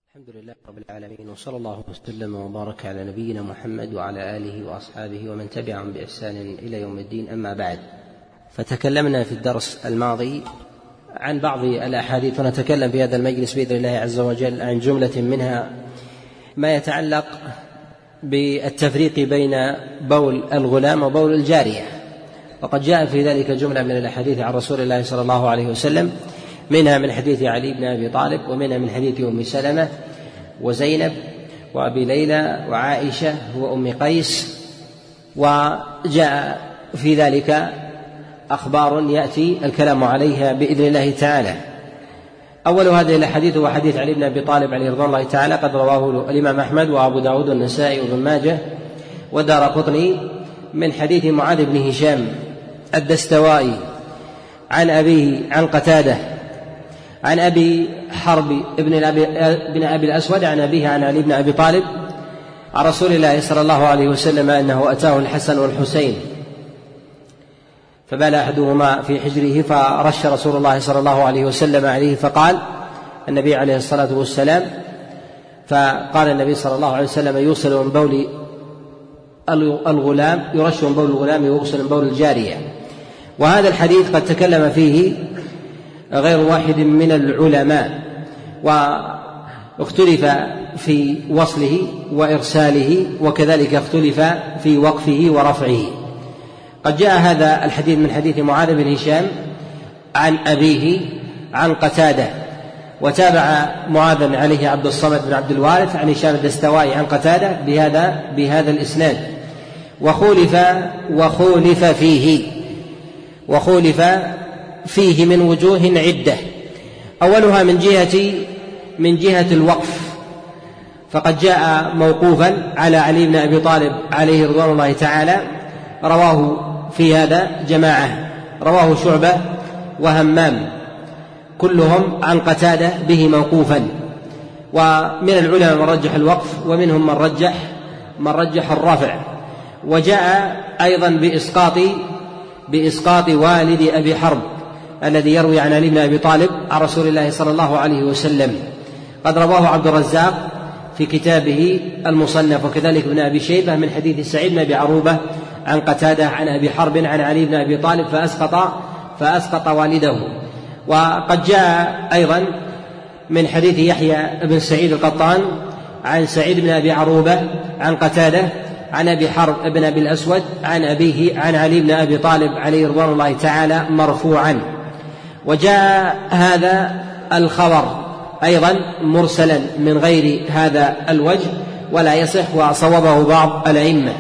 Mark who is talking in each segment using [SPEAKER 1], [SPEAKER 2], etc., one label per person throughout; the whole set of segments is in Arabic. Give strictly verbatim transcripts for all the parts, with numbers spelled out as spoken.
[SPEAKER 1] الحمد لله رب العالمين، وصلى الله وسلم وبارك على نبينا محمد وعلى آله وأصحابه ومن تبعهم بإحسان إلى يوم الدين. أما بعد، فتكلمنا في الدرس الماضي عن بعض الأحاديث، ونتكلم في هذا المجلس بإذن الله عز وجل عن جملة منها ما يتعلق بالتفريق بين بول الغلام وبول الجارية. وقد جاء في ذلك جملة من الأحاديث عن رسول الله صلى الله عليه وسلم، منها من حديث علي بن أبي طالب، ومنها من حديث أم سلمة وزينب وأبي ليلى وعائشة وأم قيس. وجاء في ذلك أخبار يأتي الكلام عليها بإذن الله تعالى. أول هذه الحديث هو حديث علي بن أبي طالب عليه رضوان الله تعالى، قد رواه الإمام أحمد وأبو داود والنسائي وابن ماجه والدارقطني، من حديث معاذ بن هشام الدستوائي عن أبيه عن قتادة عن أبي حرب ابن أبي, ابن أبي الأسود عن أبيه عن علي بن أبي طالب عن رسول الله صلى الله عليه وسلم أنه أتاه الحسن والحسين فبال أحدهما في حجره، فرش رسول الله صلى الله عليه وسلم عليه، فقال النبي عليه الصلاة والسلام فقال النبي صلى الله عليه وسلم يوصل من بول الغلام يرش من بول الغلام ويغسل من بول الجارية. وهذا الحديث قد تكلم فيه غير واحد من العلماء، واختلف في وصله وإرساله، وكذلك اختلف في وقفه ورفعه. قد جاء هذا الحديث من حديث معاذ بن هشام عن أبيه عن قتادة، وتابع معاذ عليه عبد الصمد بن عبد الوارث عن هشام الدستوائي عن قتادة بهذا بهذا الإسناد. وخولف وخولف فيه وخولف فيه من وجوه عدة. أولها من جهة من جهة الوقف، فقد جاء موقوفا على علي بن أبي طالب عليه رضوان الله تعالى، رواه في هذا جماعة، رواه شعبة وهمام كلهم عن قتادة به موقوفا. ومن العلماء من رجح الوقف، ومنهم من رجح من رجح الرفع. وجاء أيضا بإسقاط بإسقاط والد أبي حرب الذي يروي عن علي بن أبي طالب عن رسول الله صلى الله عليه وسلم، قد رواه عبد الرزاق في كتابه المصنف، وكذلك ابن أبي شيبة من حديث سعيد بن أبي عروبة عن قتادة عن أبي حرب عن علي بن أبي طالب فأسقط فأسقط والده. وقد جاء أيضا من حديث يحيى بن سعيد القطان عن سعيد بن أبي عروبة عن قتادة عن أبي حرب بن أبي الأسود عن أبيه عن علي بن أبي طالب عليه رضوان الله تعالى مرفوعا. وجاء هذا الخبر أيضا مرسلا من غير هذا الوجه ولا يصح، وصوبه بعض الأئمة.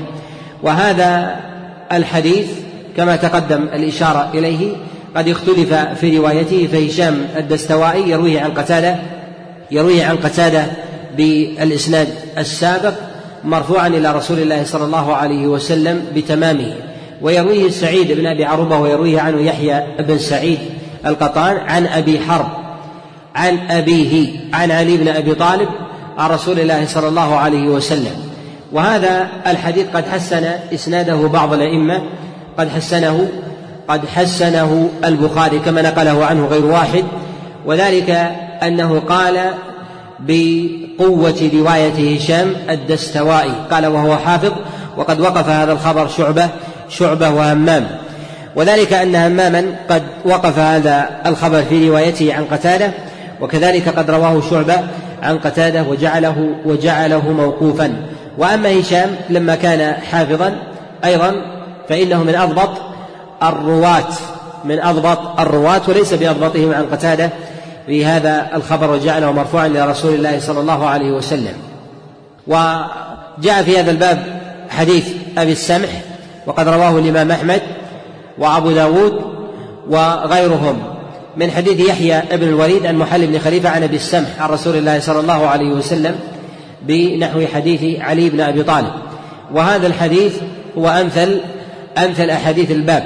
[SPEAKER 1] وهذا الحديث كما تقدم الإشارة إليه قد اختلف في روايته، فهشام الدستوائي يرويه عن قتادة يرويه عن قتادة بالإسناد السابق مرفوعا إلى رسول الله صلى الله عليه وسلم بتمامه، ويرويه سعيد بن أبي عروبة ويرويه عنه يحيى بن سعيد القطان عن أبي حرب عن أبيه عن علي بن أبي طالب عن رسول الله صلى الله عليه وسلم. وهذا الحديث قد حسن إسناده بعض الأئمة، قد حسنه قد حسنه البخاري كما نقله عنه غير واحد، وذلك أنه قال بقوة رواية هشام الدستوائي، قال وهو حافظ، وقد وقف هذا الخبر شعبة شعبة وهمام، وذلك أن هماما قد وقف هذا الخبر في روايته عن قتادة، وكذلك قد رواه شعبة عن قتادة وجعله وجعله موقوفا. وأما هشام لما كان حافظا أيضا فإنه من أضبط الرواة من أضبط الرواة وليس بأضبطهم عن قتادة في هذا الخبر، وجعله مرفوعا إلى رسول الله صلى الله عليه وسلم. وجاء في هذا الباب حديث أبي السمح، وقد رواه الإمام أحمد وأبو داود وغيرهم من حديث يحيى بن الوليد عن محل بن خليفة عن أبي السمح عن رسول الله صلى الله عليه وسلم بنحو حديث علي بن أبي طالب. وهذا الحديث هو أمثل أمثل أحاديث الباب.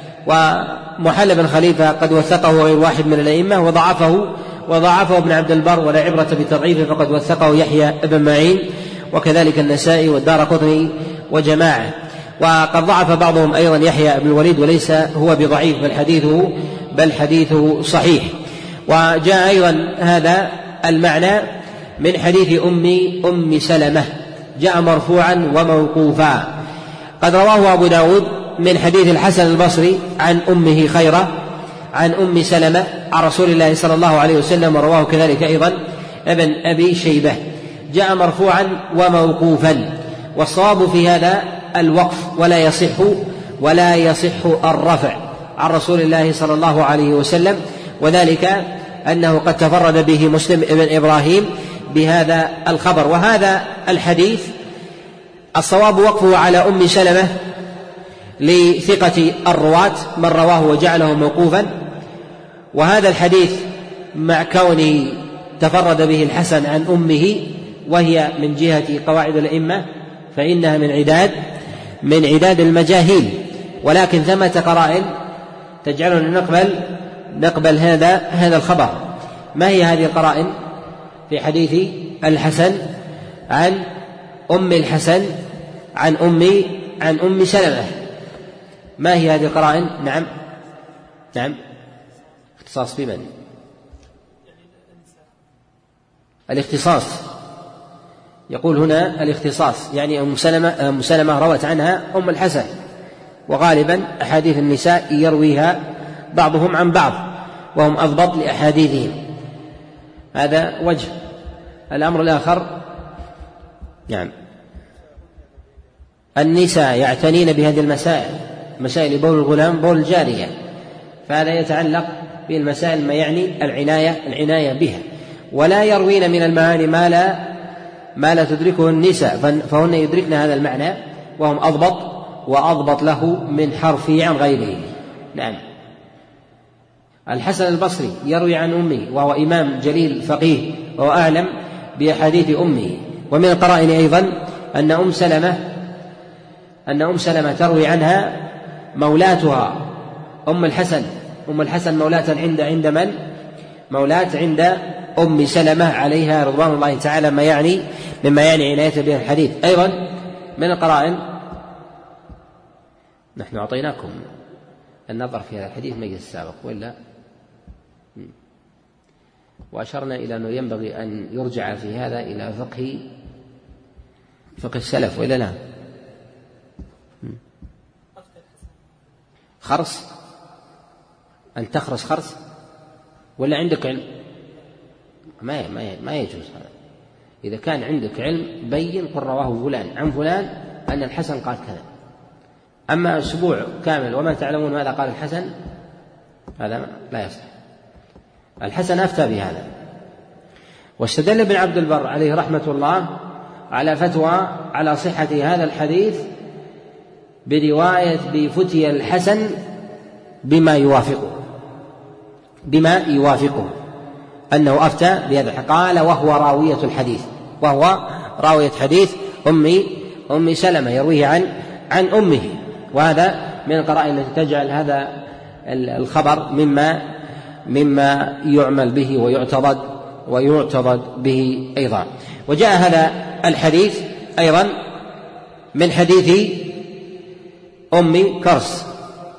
[SPEAKER 1] ومحل بن خليفة قد وثقه غير واحد من الأئمة وضعفه وضعفه ابن عبد البر ولا عبرة بتضعيفه، فقد وثقه يحيى بن معين وكذلك النسائي والدارقطني وجماعة. وقد ضعف بعضهم أيضا يحيى بن الوليد وليس هو بضعيف، بل حديثه بل حديثه صحيح. وجاء أيضا هذا المعنى من حديث أم أم سلمة جاء مرفوعا وموقوفا. قد رواه أبو داود من حديث الحسن البصري عن أمه خيرة عن أم سلمة عن رسول الله صلى الله عليه وسلم، ورواه كذلك أيضا ابن أبي شيبة، جاء مرفوعا وموقوفا. والصواب في هذا الوقف، ولا يصح ولا يصح الرفع عن رسول الله صلى الله عليه وسلم، وذلك أنه قد تفرد به مسلم ابن إبراهيم بهذا الخبر. وهذا الحديث الصواب وقفه على أم سلمة لثقة الرواة من رواه وجعله موقوفا، وهذا الحديث مع كونه تفرد به الحسن عن أمه وهي من جهة قواعد الأئمة فإنها من عداد من عداد المجاهيل، ولكن ثمة قرائن تجعلنا نقبل نقبل هذا هذا الخبر. ما هي هذه القرائن في حديث الحسن عن أم الحسن عن أم عن أم سلمة؟ ما هي هذه القرائن؟ نعم نعم اختصاص بمن؟ الاختصاص، يقول هنا الاختصاص، يعني أم سلمة أم سلمة روت عنها أم الحسن، وغالبا أحاديث النساء يرويها بعضهم عن بعض وهم أضبط لأحاديثهم. هذا وجه. الأمر الآخر نعم النساء يعتنين بهذه المسائل، مسائل بول الغلام بول الجارية، فهذا يتعلق بالمسائل ما يعني العناية العناية بها، ولا يروين من المعاني ما لا ما لا تدركه النساء، فهن يدركن هذا المعنى وهم أضبط وأضبط له من حرفه عن غيره. نعم. الحسن البصري يروي عن أمه وهو إمام جليل فقيه وهو أعلم بأحاديث أمه. ومن القرائن أيضا أن أم سلمة أن أم سلمة تروي عنها مولاتها أم الحسن أم الحسن مولاة عند عند من؟ مولاة عند أم سلمة عليها رضوان الله تعالى، ما يعني مما يعني عناية به الحديث. أيضا من القرائن، نحن أعطيناكم النظر في هذا الحديث مجلس السابق وإلا، وأشرنا إلى أنه ينبغي أن يرجع في هذا إلى فقه فقه السلف وإلا لا؟ خرص، أن تخرص خرص ولا عندك علم؟ ما ما ما يجوز هذا. إذا كان عندك علم بين قل رواه فلان عن فلان أن الحسن قال كذا، أما أسبوع كامل وما تعلمون ماذا قال الحسن هذا لا يصح. الحسن أفتى بهذا، واستدل ابن عبد البر عليه رحمة الله على فتوى على صحة هذا الحديث برواية بفتي الحسن بما يوافقه بما يوافقه أنه أفتى بهذا، قال وهو راوية الحديث وهو راوية حديث أم أم سلمة يرويه عن عن أمه. وهذا من القرائن التي تجعل هذا الخبر مما مما يعمل به ويعتضد ويعتضد به أيضا. وجاء هذا الحديث أيضا من حديث أم كرس،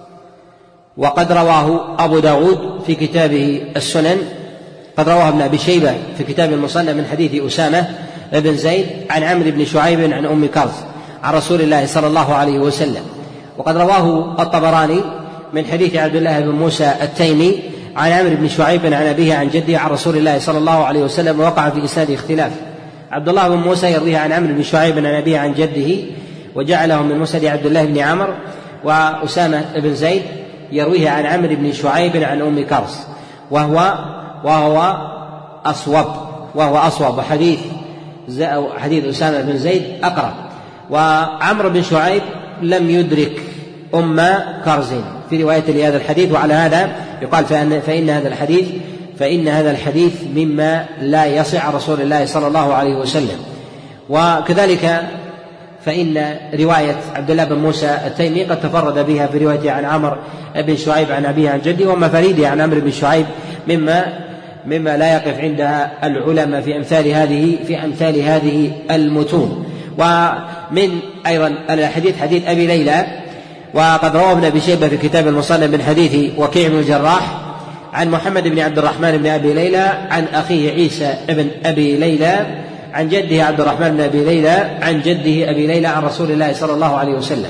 [SPEAKER 1] وقد رواه أبو داود في كتابه السنن، قد رواه ابن أبي شيبة في كتاب المصنف من حديث أسامة بن زيد عن عمرو بن شعيب عن أم كرس عن رسول الله صلى الله عليه وسلم. وقد رواه الطبراني من حديث عبد الله بن موسى التيمي عن عمرو بن شعيب عن أبيه عن جده عن رسول الله صلى الله عليه وسلم، ووقع في إسناده اختلاف. عبد الله بن موسى يرويه عن عمرو بن شعيب عن أبيه عن جده وجعله من مسند عبد الله بن عمرو، وأسامة بن زيد يرويه عن عمرو بن شعيب عن أم كرس، وهو وهو أصوب وهو أصوب حديث حديث أسامة بن زيد أقرب. وعمرو بن شعيب لم يدرك أم كرز في رواية لهذا الحديث، وعلى هذا يقال فإن, فإن هذا الحديث فإن هذا الحديث مما لا يصح عن رسول الله صلى الله عليه وسلم. وكذلك فإن رواية عبد الله بن موسى التيمي قد تفرد بها في روايته عن عمرو بن شعيب عن أبيه عن جده، وما فريده عن عمرو بن شعيب مما مما لا يقف عندها العلماء في أمثال هذه في أمثال هذه المتون. ومن أيضا الحديث حديث أبي ليلى، وقد روى ابن أبي شيبة في كتاب المصنف من حديث وكيع بن الجراح عن محمد بن عبد الرحمن بن أبي ليلى عن أخيه عيسى بن أبي ليلى عن جده عبد الرحمن بن أبي ليلى عن جده أبي ليلى عن رسول الله صلى الله عليه وسلم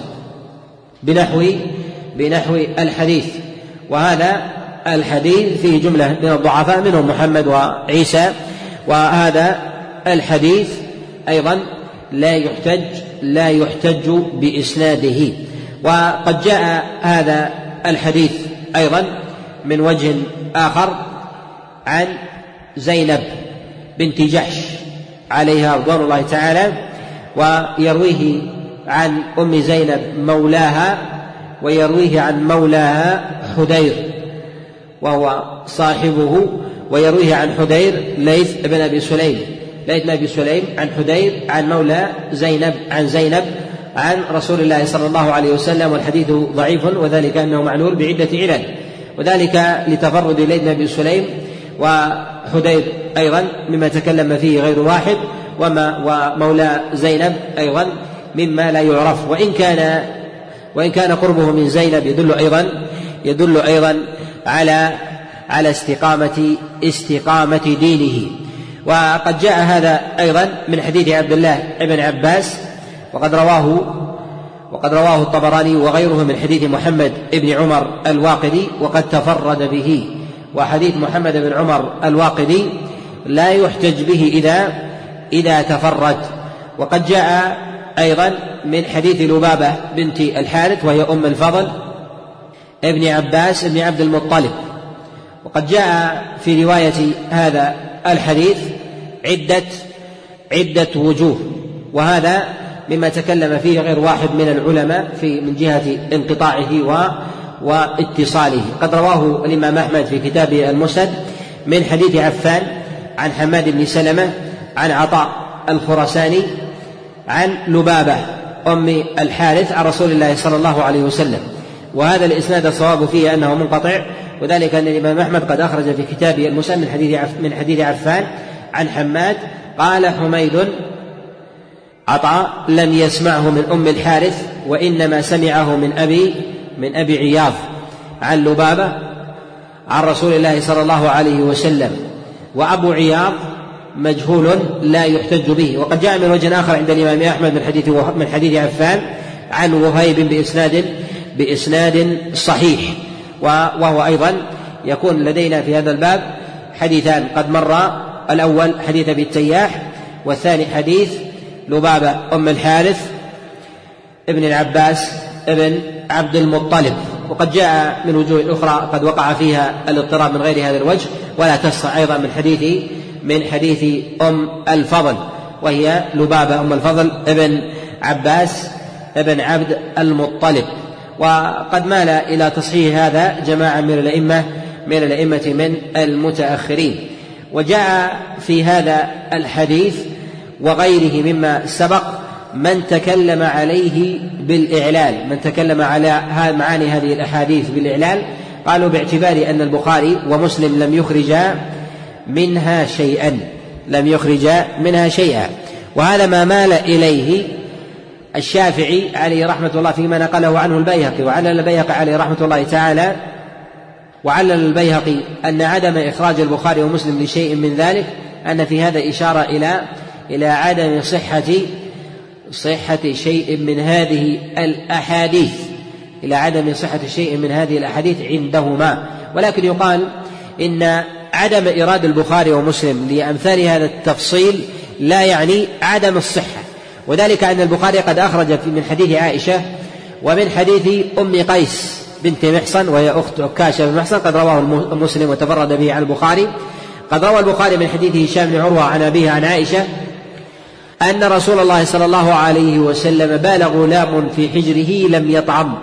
[SPEAKER 1] بنحو بنحو الحديث. وهذا الحديث فيه جملة من الضعفاء منهم محمد وعيسى، وهذا الحديث أيضا لا يحتج لا يحتج بإسناده. وقد جاء هذا الحديث أيضا من وجه آخر عن زينب بنت جحش عليها رضوان الله تعالى، ويرويه عن أم زينب مولاها، ويرويه عن مولاها حدير وهو صاحبه، ويرويه عن حدير ليث بن أبي سليم ليث بن أبي سليم عن حدير عن مولى زينب عن زينب عن رسول الله صلى الله عليه وسلم. والحديث ضعيف، وذلك أنه معلول بعدة علل، وذلك لتفرد ليث بن أبي سليم وحدير أيضا مما تكلم فيه غير واحد، وما ومولى زينب أيضا مما لا يعرف، وإن كان وإن كان قربه من زينب يدل أيضا يدل أيضا على على استقامة استقامة دينه. وقد جاء هذا أيضا من حديث عبد الله بن عباس، وقد رواه وقد رواه الطبراني وغيره من حديث محمد بن عمر الواقدي، وقد تفرد به. وحديث محمد بن عمر الواقدي لا يحتج به إذا إذا تفرد. وقد جاء أيضا من حديث لبابة بنت الحارث وهي أم الفضل ابن عباس ابن عبد المطلب. وقد جاء في رواية هذا الحديث عدة عدة وجوه، وهذا مما تكلم فيه غير واحد من العلماء في من جهة انقطاعه واتصاله. قد رواه الإمام أحمد في كتابه المسند من حديث عفان عن حماد بن سلمة عن عطاء الخرساني عن لبابة أم الحارث عن رسول الله صلى الله عليه وسلم. وهذا الإسناد الصواب فيه أنه منقطع، وذلك أن الإمام أحمد قد أخرج في كتابه المسند من حديث من حديث عفان عن حماد قال حميد عطاء لم يسمعه من أم الحارث، وإنما سمعه من أبي من أبي عياض عن لبابة عن رسول الله صلى الله عليه وسلم. وأبو عياض مجهول لا يحتج به. وقد جاء من وجه آخر عند الإمام أحمد من حديث من حديث عفان عن وهيب بإسناد بإسناد صحيح، وهو أيضا يكون لدينا في هذا الباب حديثان قد مر، الأول حديث أبي التياح، والثاني حديث لبابة أم الحارث ابن العباس ابن عبد المطلب. وقد جاء من وجوه أخرى قد وقع فيها الاضطراب من غير هذا الوجه، ولا تصح أيضا من حديث من حديث أم الفضل وهي لبابة أم الفضل ابن عباس ابن عبد المطلب. وقد مال إلى تصحيح هذا جماعة من الأئمة من الأئمة من المتأخرين. وجاء في هذا الحديث وغيره مما سبق من تكلم عليه بالإعلال، من تكلم على معاني هذه الأحاديث بالإعلال، قالوا باعتبار أن البخاري ومسلم لم يخرجا منها شيئا لم يخرجا منها شيئا وهذا ما مال إليه الشافعي عليه رحمة الله فيما نقله عنه البيهقي. وعلل البيهقي عليه رحمة الله تعالى وعلل البيهقي أن عدم إخراج البخاري ومسلم لشيء من ذلك أن في هذا إشارة إلى إلى عدم صحة صحة شيء من هذه الأحاديث إلى عدم صحة شيء من هذه الأحاديث عندهما. ولكن يقال إن عدم إيراد البخاري ومسلم لأمثال هذا التفصيل لا يعني عدم الصحة، وذلك أن البخاري قد أخرج من حديث عائشة ومن حديث أم قيس بنت محصن وهي أخت عكاشة بن محصن قد رواه مسلم وتفرد به عن البخاري. قد روى البخاري من حديث هشام بن عروة عن أبيه عن عائشة أن رسول الله صلى الله عليه وسلم بال غلام في حجره لم يطعم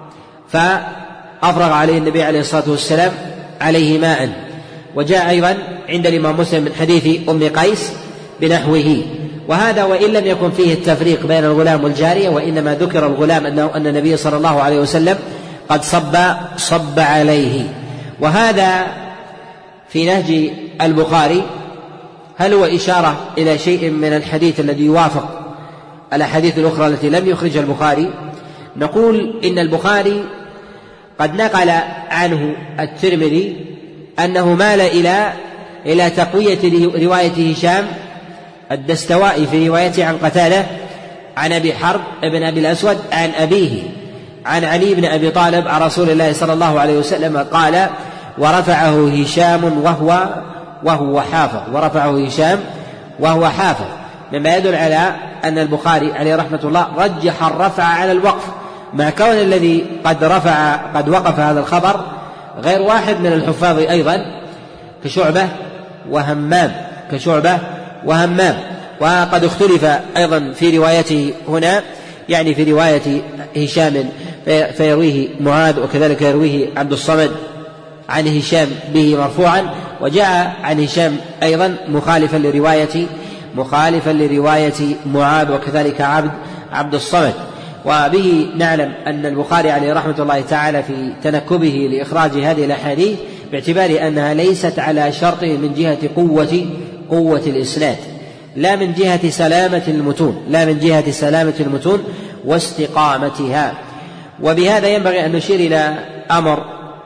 [SPEAKER 1] فأفرغ عليه النبي عليه الصلاة والسلام عليه ماء. وجاء أيضا عند الإمام مسلم من حديث أم قيس بنحوه. وهذا وإن لم يكن فيه التفريق بين الغلام والجارية، وإنما ذكر الغلام أنه أن النبي صلى الله عليه وسلم قد صب صب عليه. وهذا في نهج البخاري هل هو إشارة إلى شيء من الحديث الذي يوافق الأحاديث الأخرى التي لم يخرجها البخاري؟ نقول إن البخاري قد نقل عنه الترمذي أنه مال إلى إلى تقوية رواية هشام الدستوائي في روايته عن قتادة عن أبي حرب ابن أبي الأسود عن أبيه عن علي بن أبي طالب عن رسول الله صلى الله عليه وسلم قال: ورفعه هشام وهو وهو حافظ ورفعه هشام وهو حافظ، مما يدل على أن البخاري عليه رحمة الله رجح الرفع على الوقف، مع كون الذي قد رفع قد وقف هذا الخبر غير واحد من الحفاظ أيضا كشعبة وهمام كشعبة وهمام وقد اختلف أيضا في روايته هنا، يعني في رواية هشام فيرويه معاذ وكذلك يرويه عبد الصمد عن هشام به مرفوعا، وجاء عن هشام أيضا مخالفا لرواية مخالفا لرواية معاذ وكذلك عبد عبد الصمد. وبه نعلم أن البخاري عليه رحمة الله تعالى في تنكبه لإخراج هذه الأحاديث باعتبار أنها ليست على شرطه من جهة قوة قوة الإسناد، لا من جهة سلامة المتون لا من جهة سلامة المتون واستقامتها. وبهذا ينبغي أن نشير إلى أمر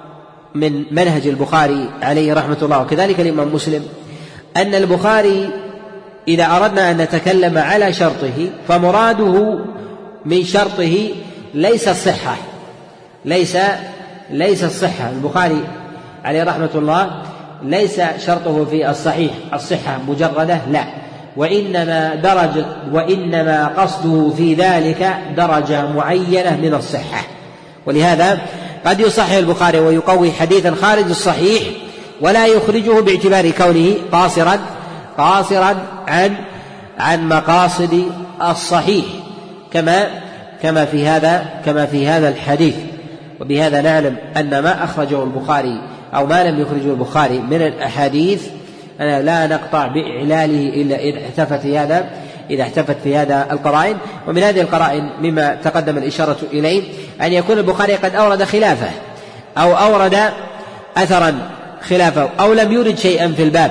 [SPEAKER 1] من منهج البخاري عليه رحمة الله وكذلك الإمام مسلم، أن البخاري إذا أردنا أن نتكلم على شرطه فمراده من شرطه ليس الصحة ليس ليس الصحة. البخاري عليه رحمة الله ليس شرطه في الصحيح الصحة مجردة، لا، وإنما درجة وإنما قصده في ذلك درجة معينة من الصحة. ولهذا قد يصحح البخاري ويقوي حديثا خارج الصحيح ولا يخرجه باعتبار كونه قاصرا قاصرا عن عن مقاصد الصحيح، كما كما في هذا كما في هذا الحديث. وبهذا نعلم أن ما أخرجه البخاري أو ما لم يخرجه البخاري من الأحاديث أنا لا نقطع بإعلاله إلا إذا احتفت في هذا إذا احتفت في هذا القرائن. ومن هذه القرائن مما تقدم الإشارة إليه أن يكون البخاري قد أورد خلافه أو أورد أثرا خلافه أو لم يورد شيئا في الباب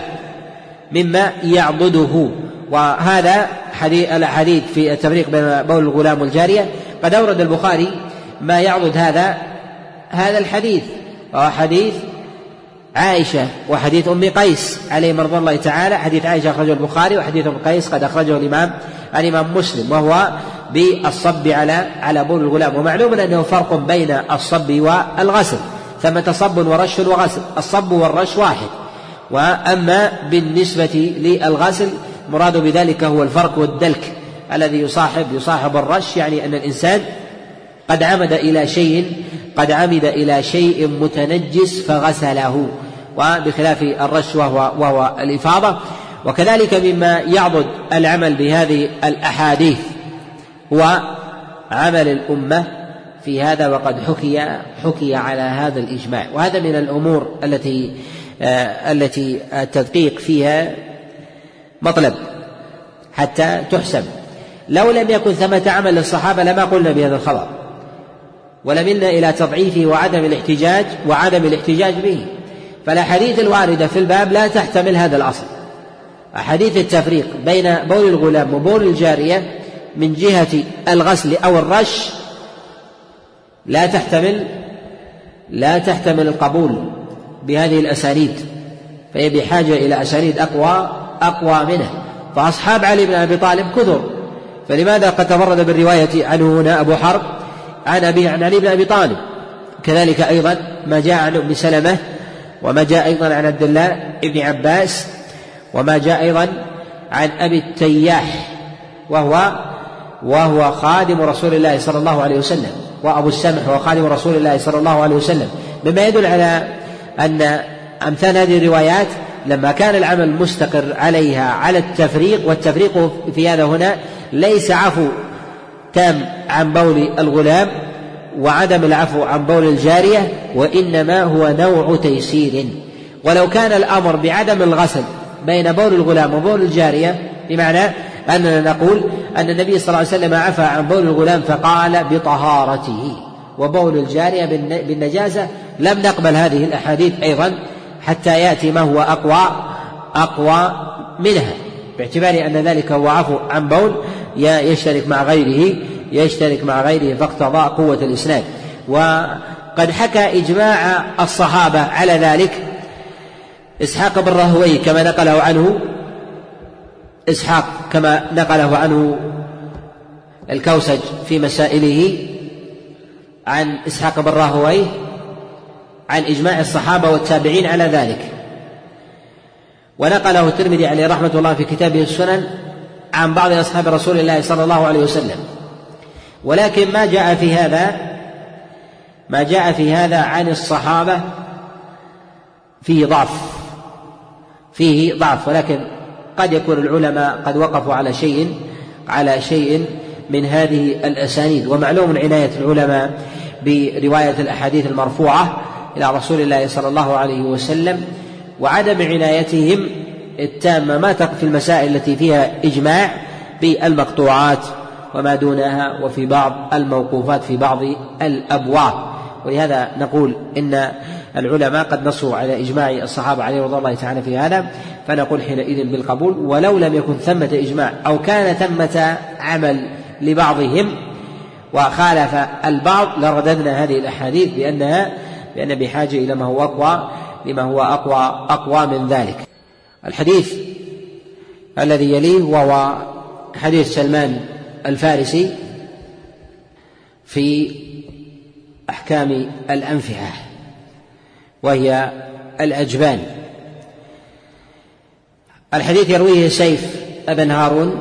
[SPEAKER 1] مما يعضده. وهذا حديث الحديث في التفريق بين بول الغلام والجارية قد أورد البخاري ما يعضد هذا هذا الحديث، وهو حديث عائشة وحديث أم قيس عليه مرضى الله تعالى. حديث عائشة أخرجه البخاري، وحديث أم قيس قد أخرجه الإمام الإمام مسلم، وهو بالصب على على بول الغلام. ومعلوم أنه فرق بين الصب والغسل، ثمة صب ورش وغسل، الصب والرش واحد. وأما بالنسبة للغسل مراد بذلك هو الفرق والدلك الذي يصاحب يصاحب الرش، يعني أن الإنسان قد عمد إلى شيء قد عمد إلى شيء متنجس فغسله، وبخلاف الرش وهو, وهو الإفاضة. وكذلك مما يعضد العمل بهذه الأحاديث هو عمل الأمة في هذا، وقد حكي حكي على هذا الإجماع. وهذا من الأمور التي آه التي التدقيق فيها مطلب حتى تحسب. لو لم يكن ثمة عمل للصحابة لما قلنا بهذا الخبر، ولملنا إلى تضعيفه وعدم الاحتجاج وعدم الاحتجاج به. فالأحاديث الواردة في الباب لا تحتمل هذا الأصل. أحاديث التفريق بين بول الغلام وبول الجارية من جهة الغسل أو الرش لا تحتمل لا تحتمل القبول بهذه الأسانيد، فهي بحاجة إلى أسانيد أقوى أقوى منه. فأصحاب علي بن أبي طالب كثر، فلماذا قد تفرد بالرواية عنه هنا أبو حرب عن أبي عن علي بن أبي طالب؟ كذلك أيضا ما جاء عن أم سلمة، وما جاء أيضا عن عبد الله بن عباس، وما جاء أيضا عن أبي التياح وهو وهو خادم رسول الله صلى الله عليه وسلم، وأبو السمح وهو خادم رسول الله صلى الله عليه وسلم، مما يدل على أن أمثال هذه الروايات لما كان العمل مستقر عليها على التفريق، والتفريق في هذا هنا ليس عفو تام عن بول الغلام وعدم العفو عن بول الجارية، وإنما هو نوع تيسير. ولو كان الأمر بعدم الغسل بين بول الغلام وبول الجارية بمعنى أننا نقول أن النبي صلى الله عليه وسلم عفى عن بول الغلام فقال بطهارته وبول الجارية بالنجاسة، لم نقبل هذه الأحاديث أيضا حتى يأتي ما هو أقوى أقوى منها، باعتبار أن ذلك هو عفو عن بول يشترك مع غيره يشترك مع غيره فاقتضى قوة الإسناد. وقد حكى إجماع الصحابة على ذلك إسحاق بن راهويه كما نقله عنه إسحاق كما نقله عنه الكوسج في مسائله عن إسحاق بن راهويه عن إجماع الصحابة والتابعين على ذلك. ونقله الترمذي عليه رحمة الله في كتابه السنن عن بعض أصحاب رسول الله صلى الله عليه وسلم. ولكن ما جاء في هذا ما جاء في هذا عن الصحابة فيه ضعف فيه ضعف ولكن قد يكون العلماء قد وقفوا على شيء على شيء من هذه الأسانيد. ومعلوم عناية العلماء برواية الأحاديث المرفوعة إلى رسول الله صلى الله عليه وسلم، وعدم عنايتهم التامة ما في المسائل التي فيها إجماع بالمقطوعات وما دونها، وفي بعض الموقوفات في بعض الأبواب. ولهذا نقول إن العلماء قد نصوا على إجماع الصحابة عليه رضي الله تعالى في هذا، فنقول حينئذ بالقبول. ولو لم يكن ثمة إجماع أو كان ثمة عمل لبعضهم وخالف البعض لرددنا هذه الأحاديث بأنها بأن بحاجة إلى ما هو أقوى لما هو أقوى أقوى من ذلك. الحديث الذي يليه وهو حديث سلمان الفارسي في أحكام الأنفحة وهي الأجبان. الحديث يرويه سيف ابن هارون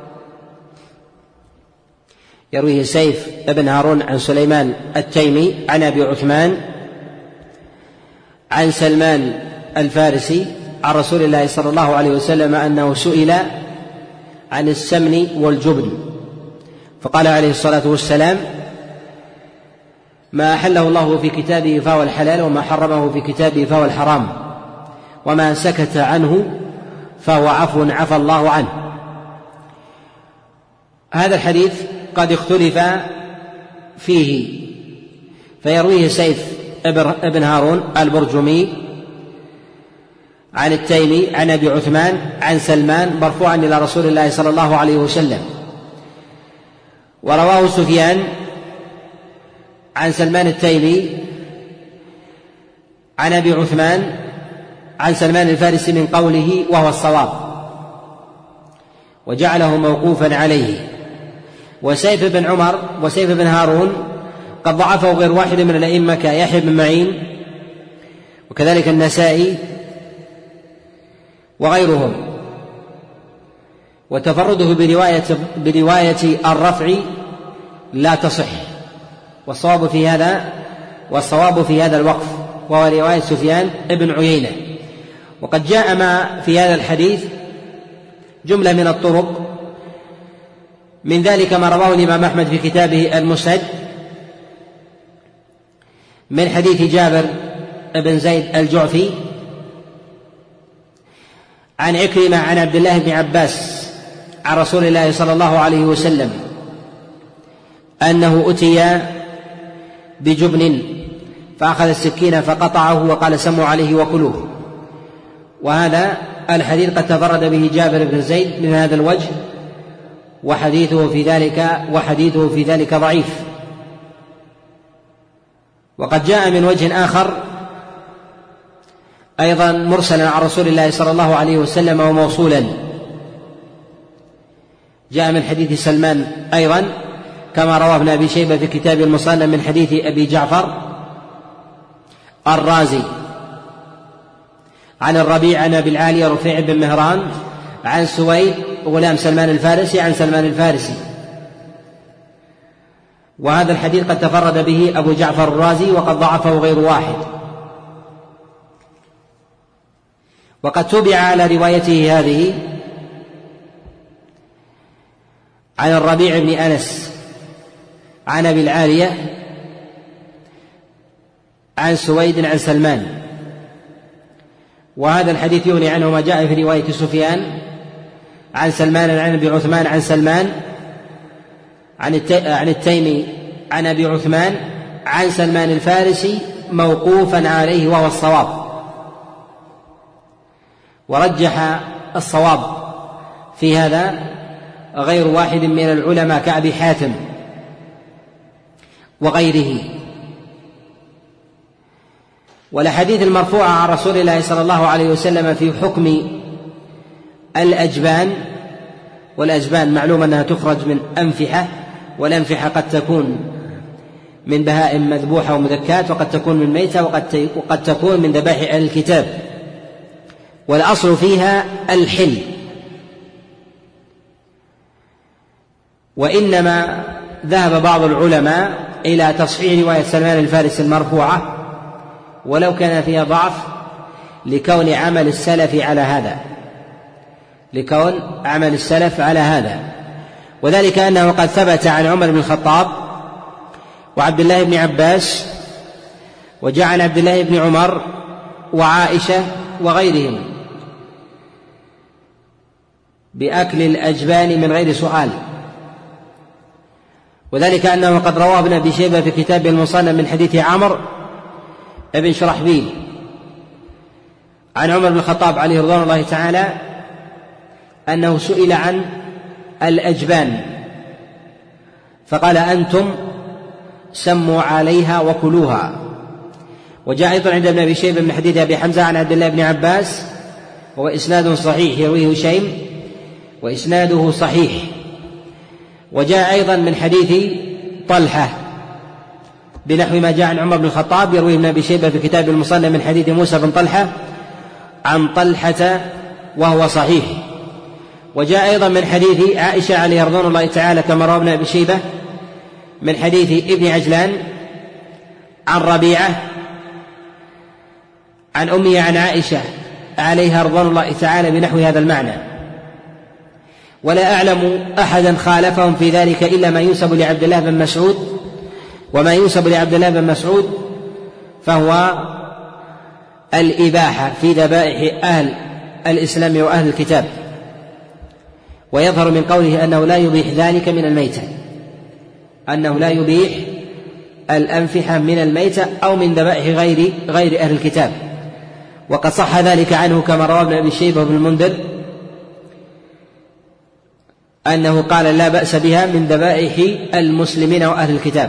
[SPEAKER 1] يرويه سيف ابن هارون عن سليمان التيمي عن أبي عثمان عن سلمان الفارسي عن رسول الله صلى الله عليه وسلم أنه سئل عن السمن والجبن فقال عليه الصلاة والسلام: ما أحله الله في كتابه فهو الحلال، وما حرمه في كتابه فهو الحرام، وما سكت عنه فهو عفو عفى الله عنه. هذا الحديث قد اختلف فيه، فيرويه سيف ابن هارون البرجمي عن التيمي عن أبي عثمان عن سلمان مرفوعا إلى رسول الله صلى الله عليه وسلم، ورواه سفيان عن سلمان التيمي عن أبي عثمان عن سلمان الفارسي من قوله وهو الصواب، وجعله موقوفا عليه. وسيف بن عمر وسيف بن هارون قد ضعفه غير واحد من الأئمة كيحيى بن معين وكذلك النسائي وغيرهم، وتفرده برواية, برواية الرفع لا تصح، والصواب في هذا والصواب في هذا الوقف وهو رواية سفيان ابن عيينة. وقد جاء ما في هذا الحديث جملة من الطرق، من ذلك ما رواه الإمام أحمد في كتابه المسند من حديث جابر بن زيد الجعفي عن عكرمة عن عبد الله بن عباس عن رسول الله صلى الله عليه وسلم أنه أتي بجبن فأخذ السكين فقطعه وقال: سموا عليه وكلوه. وهذا الحديث قد تفرد به جابر بن زيد من هذا الوجه، وحديثه في ذلك وحديثه في ذلك ضعيف. وقد جاء من وجه آخر أيضا مرسلا عن رسول الله صلى الله عليه وسلم وموصولا، جاء من حديث سلمان أيضا كما رواه ابن أبي شيبة في كتاب المصنف من حديث أبي جعفر الرازي عن الربيع عن أبي العالية رفيع بن مهران عن سويد غلام سلمان الفارسي عن سلمان الفارسي. وهذا الحديث قد تفرد به أبو جعفر الرازي وقد ضعفه غير واحد. وقد تبع على روايته هذه عن الربيع بن أنس عن أبي العالية عن سويد عن سلمان. وهذا الحديث يغني عنه ما جاء في رواية سفيان عن سلمان عن أبي عثمان عن سلمان عن التيمي عن أبي عثمان عن سلمان الفارسي موقوفا عليه وهو الصواب. ورجح الصواب في هذا غير واحد من العلماء كأبي حاتم والأحاديث المرفوعة عن رسول الله صلى الله عليه وسلم في حكم الأجبان، والأجبان معلوم أنها تخرج من أنفحة، والأنفحة قد تكون من بهائم مذبوحة ومذكاة، وقد تكون من ميتة، وقد تكون من ذبائح أهل الكتاب، والأصل فيها الحل. وإنما ذهب بعض العلماء إلى تصحيح رواية سلمان الفارسي المرفوعة ولو كان فيها ضعف، لكون عمل السلف على هذا لكون عمل السلف على هذا وذلك أنه قد ثبت عن عمر بن الخطاب وعبد الله بن عباس، وجاء عن عبد الله بن عمر وعائشة وغيرهم بأكل الأجبان من غير سؤال، وذلك أنه قد رواه ابن أبي شيبة في كتابه المصنف من حديث عمرو بن شرحبيل عن عمر بن الخطاب عليه رضوان الله تعالى أنه سئل عن الأجبان فقال: أنتم سموا عليها وكلوها. وجاء أيضا عند ابن أبي شيبة من حديث أبي حمزة عن عبد الله بن عباس، وهو إسناد صحيح يرويه هشيم وإسناده صحيح. وجاء أيضا من حديث طلحة بنحو ما جاء عن عمر بن الخطاب يرويه ابن أبي شيبة في كتاب المصنف من حديث موسى بن طلحة عن طلحة وهو صحيح. وجاء أيضا من حديث عائشة عليه رضوان الله تعالى كما رواه ابن أبي شيبة من حديث ابن عجلان عن ربيعة عن أمه عن عائشة عليها رضوان الله تعالى بنحو هذا المعنى. ولا أعلم أحدا خالفهم في ذلك إلا ما ينسب لعبد الله بن مسعود، وما ينسب لعبد الله بن مسعود فهو الإباحة في ذبائح أهل الإسلام وأهل الكتاب، ويظهر من قوله أنه لا يبيح ذلك من الميتة، أنه لا يبيح الأنفحة من الميتة أو من ذبائح غير غير أهل الكتاب. وقد صح ذلك عنه كما رواه ابن أبي شيبة بن المنذر أنه قال: لا بأس بها من ذبائح المسلمين وأهل الكتاب.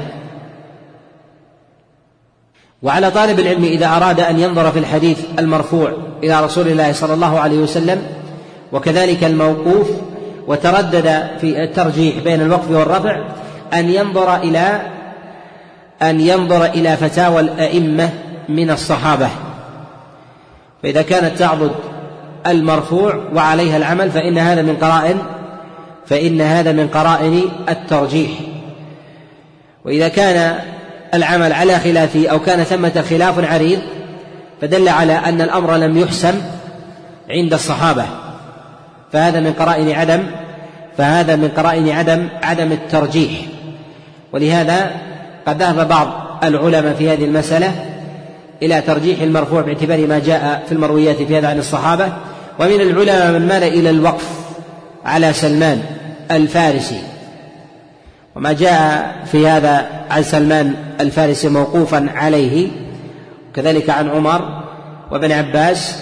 [SPEAKER 1] وعلى طالب العلم إذا أراد أن ينظر في الحديث المرفوع إلى رسول الله صلى الله عليه وسلم وكذلك الموقوف وتردد في الترجيح بين الوقف والرفع أن ينظر إلى أن ينظر إلى فتاوى الأئمة من الصحابة، فإذا كانت تعضد المرفوع وعليها العمل فإن هذا من قرائن فإن هذا من قرائن الترجيح. وإذا كان العمل على خلافه أو كان ثمة خلاف عريض فدل على أن الأمر لم يحسم عند الصحابة، فهذا من قرائن عدم فهذا من قرائن عدم عدم الترجيح. ولهذا قد ذهب بعض العلماء في هذه المسألة إلى ترجيح المرفوع باعتبار ما جاء في المرويات في هذا عن الصحابة، ومن العلماء من مال إلى الوقف على سلمان الفارسي، وما جاء في هذا عن سلمان الفارسي موقوفا عليه، وكذلك عن عمر وابن عباس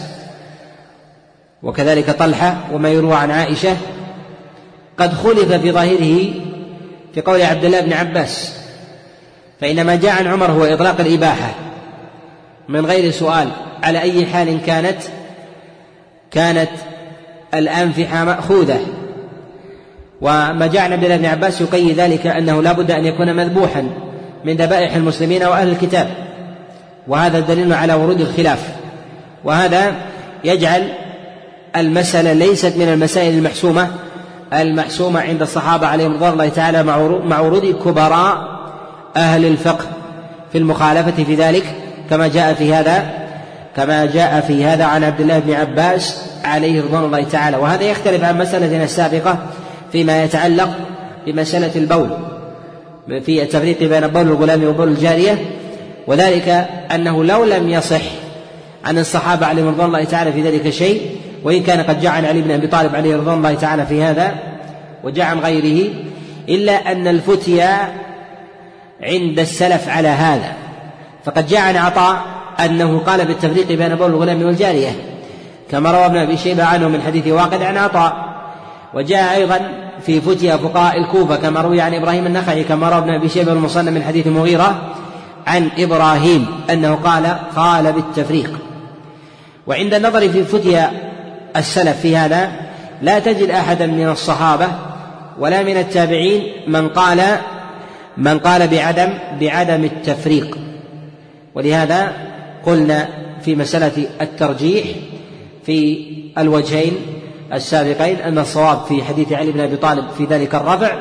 [SPEAKER 1] وكذلك طلحة وما يروى عن عائشة قد خلف في ظاهره في قول عبد الله بن عباس، فإنما جاء عن عمر هو إطلاق الإباحة من غير سؤال على أي حال كانت كانت الأنفحة مأخوذة، وما جاء عن عبد الله بن عباس يقيد ذلك أنه لا بد أن يكون مذبوحا من ذبائح المسلمين وأهل الكتاب، وهذا دليل على ورود الخلاف. وهذا يجعل المسألة ليست من المسائل المحسومة المحسومة عند الصحابة عليهم رضوان الله تعالى مع ورود كبراء أهل الفقه في المخالفة في ذلك، كما جاء في هذا كما جاء في هذا عن عبد الله بن عباس عليه رضوان الله تعالى. وهذا يختلف عن مسألتنا السابقة فيما يتعلق بمسألة البول في التفريق بين بول الغلام وبول الجارية، وذلك أنه لو لم يصح عن الصحابة عليهم رضوان الله تعالى في ذلك شيء، وإن كان قد جاء عن علي بن أبي طالب عليه رضوان الله تعالى في هذا وجاء عن غيره، إلا أن الفتيا عند السلف على هذا. فقد جاء عن عطاء أنه قال بالتفريق بين بول الغلام والجارية كما روى ابن أبي شيبة عنه من حديث واقد عن عطاء. وجاء أيضا في فتيا فقهاء الكوفة كما روي عن إبراهيم النخعي كما روى ابن أبي شيبة المصنف من حديث مغيرة عن إبراهيم أنه قال قال بالتفريق. وعند النظر في فتيا السلف في هذا لا تجد أحدا من الصحابة ولا من التابعين من قال من قال بعدم بعدم التفريق. ولهذا قلنا في مسألة الترجيح في الوجهين السابقين أن الصواب في حديث علي بن أبي طالب في ذلك الرفع،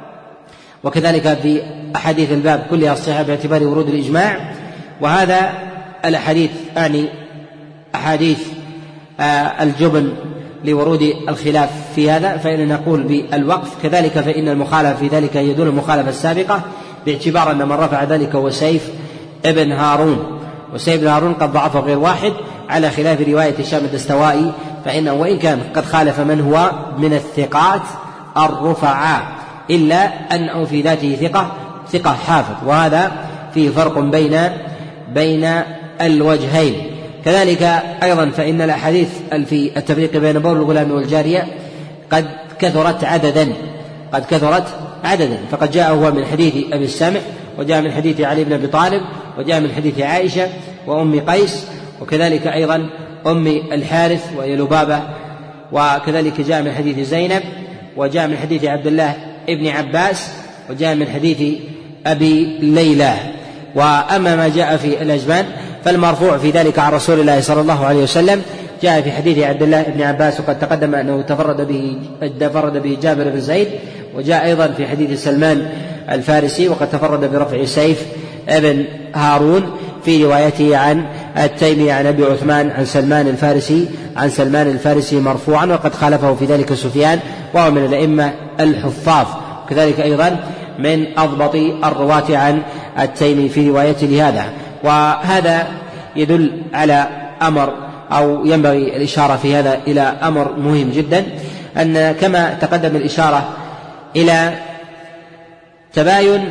[SPEAKER 1] وكذلك في أحاديث الباب كلها الصحيحة باعتبار ورود الإجماع. وهذا الأحاديث أعني أحاديث الجبن لورود الخلاف في هذا، فإن نقول بالوقف. كذلك فإن المخالفة في ذلك هي دون المخالفة السابقة، باعتبار أن من رفع ذلك هو سيف ابن هارون، وسيف بن هارون قد ضعفه غير واحد، على خلاف رواية هشام الدستوائي، فإنه وإن كان قد خالف من هو من الثقات الرفعاء إلا أنه في ذاته ثقة ثقة حافظ، وهذا فيه فرق بين بين الوجهين. كذلك أيضا فإن الأحاديث في التفريق بين بول الغلام والجارية قد كثرت عددا قد كثرت عددا فقد جاء هو من حديث أبي السمع، وجاء من حديث علي بن أبي طالب، وجاء من حديث عائشة وأم قيس، وكذلك أيضا أم الحارث وهي لبابة، وكذلك جاء من حديث زينب، وجاء من حديث عبد الله ابن عباس، وجاء من حديث أبي ليلى. وأما ما جاء في الأجمان فالمرفوع في ذلك عن رسول الله صلى الله عليه وسلم جاء في حديث عبد الله بن عباس، وقد تقدم أنه تفرد به تفرد به جابر بن زيد، وجاء أيضا في حديث سلمان الفارسي، وقد تفرد برفع سيف ابن هارون في روايته عن التيمي عن أبي عثمان عن سلمان الفارسي عن سلمان الفارسي مرفوعا، وقد خالفه في ذلك سفيان وهو من الأئمة الحفاظ، وكذلك أيضا من أضبط الرواة عن التيمي في روايته لهذا. وهذا يدل على أمر أو ينبغي الإشارة في هذا إلى أمر مهم جدا، أن كما تقدم الإشارة إلى تباين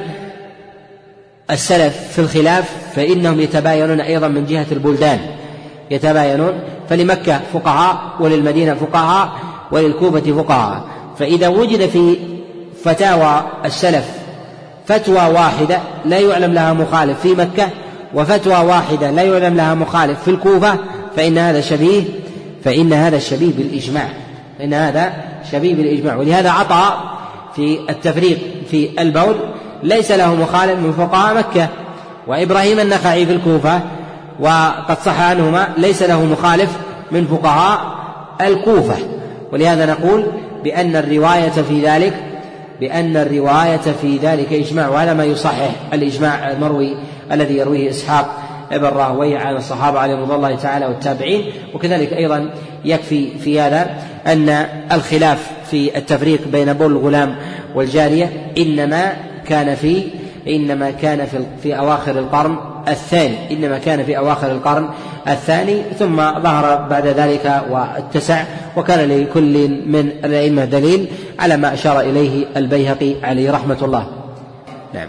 [SPEAKER 1] السلف في الخلاف، فإنهم يتباينون أيضا من جهة البلدان، يتباينون، فلمكة فقهاء وللمدينة فقهاء وللكوفة فقهاء. فإذا وجد في فتاوى السلف فتوى واحدة لا يعلم لها مخالف في مكة، وفتوى واحدة لا يعلم لها مخالف في الكوفة، فإن هذا شبيه فإن هذا شبيه بالإجماع فإن هذا شبيه بالإجماع. ولهذا عطى في التفريق في البول ليس له مخالف من فقهاء مكة، وإبراهيم النخعي في الكوفة وقد صح عنهما ليس له مخالف من فقهاء الكوفة. ولهذا نقول بأن الرواية في ذلك بأن الرواية في ذلك إجماع، وهذا ما يصحح الإجماع المروي الذي يرويه إسحاق ابن راهويه عن الصحابة عليهم رضي الله تعالى والتابعين. وكذلك أيضا يكفي في هذا أن الخلاف في التفريق بين بول الغلام والجارية إنما كان في إنما كان في, في أواخر القرن الثاني إنما كان في أواخر القرن الثاني ثم ظهر بعد ذلك واتسع، وكان لكل من الأئمة دليل على ما أشار إليه البيهقي عليه رحمة الله. نعم.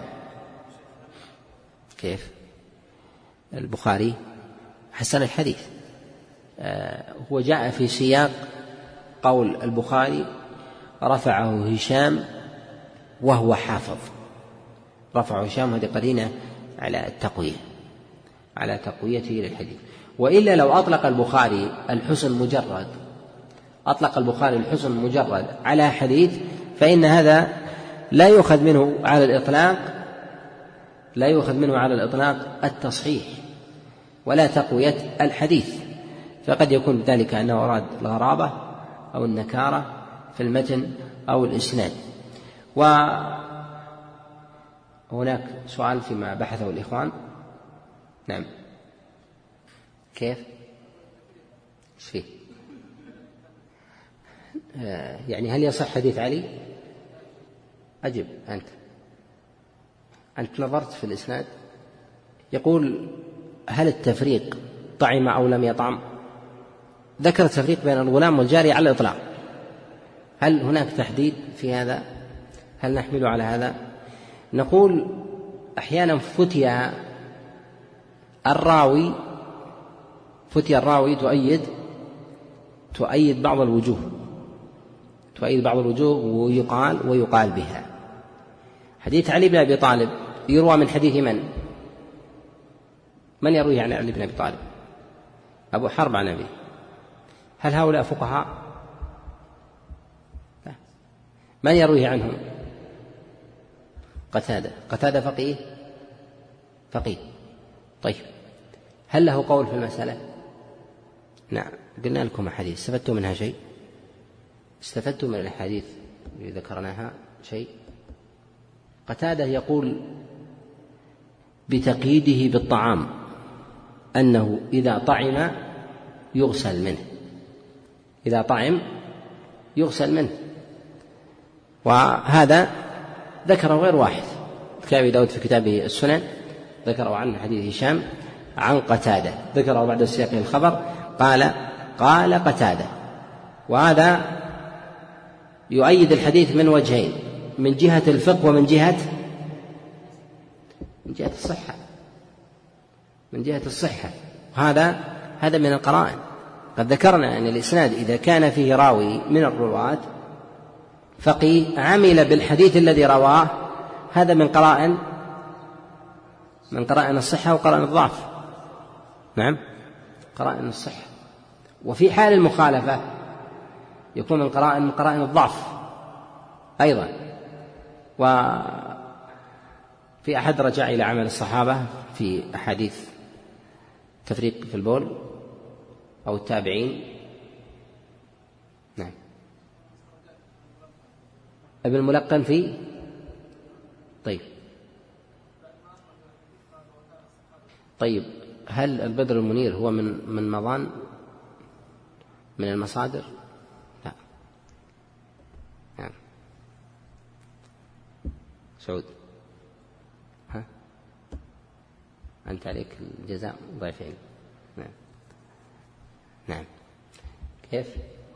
[SPEAKER 1] كيف البخاري حسن الحديث؟ آه هو جاء في سياق قول البخاري رفعه هشام وهو حافظ، رفعه هشام، هذه قرينة على التقوية على تقويته للحديث. وإلا لو أطلق البخاري الحسن مجرد أطلق البخاري الحسن مجرد على حديث، فإن هذا لا يؤخذ منه على الإطلاق لا يؤخذ منه على الإطلاق التصحيح ولا تقوية الحديث، فقد يكون ذلك أنه أراد الغرابة أو النكارة في المتن أو الإسناد. وهناك سؤال فيما بحثه الإخوان. نعم. كيف؟ ايش فيه؟ آه يعني هل يصح حديث علي؟ أجب أنت أنت نظرت في الإسناد، يقول هل التفريق طعم أو لم يطعم؟ ذكر التفريق بين الغلام والجارية على الإطلاق، هل هناك تحديد في هذا؟ هل نحمله على هذا؟ نقول أحيانا فتي الراوي فتي الراوي تؤيد تؤيد بعض الوجوه تؤيد بعض الوجوه ويقال ويقال بها. حديث علي بن أبي طالب يروى من حديث من؟ من يرويه عن علي بن أبي طالب؟ أبو حرب عن أبيه. هل هؤلاء فقهاء؟ لا. من يرويه عنهم؟ قتادة. قتادة فقيه؟ فقيه. طيب هل له قول في المسألة؟ نعم. قلنا لكم أحاديث استفدتم منها شيء؟ استفدتم من الأحاديث اللي ذكرناها شيء؟ قتادة يقول بتقييده بالطعام أنه إذا طعم يغسل منه، إذا طعم يغسل منه، وهذا ذكره غير واحد. كتاب داود في كتابه السنن ذكره عن حديث هشام عن قتادة، ذكره بعد سياق الخبر قال قال قتادة. وهذا يؤيد الحديث من وجهين، من جهة الفقه ومن جهة من جهة الصحة، من جهة الصحة. هذا هذا من القرائن. قد ذكرنا أن الإسناد إذا كان فيه راوي من الرواة فقيه عمل بالحديث الذي رواه، هذا من قرائن من قرائن الصحة وقرائن الضعف. نعم، قرائن الصحة. وفي حال المخالفة يكون من قرائن من قرائن الضعف أيضا. وفي أحد رجع إلى عمل الصحابة في أحاديث تفريق في البول أو التابعين. نعم. ابن الملقن في طيب طيب هل البدر المنير هو من من مضان من المصادر؟ لا. نعم. سعود، ها أنت عليك الجزاء ضعفين. نعم. نعم. كيف؟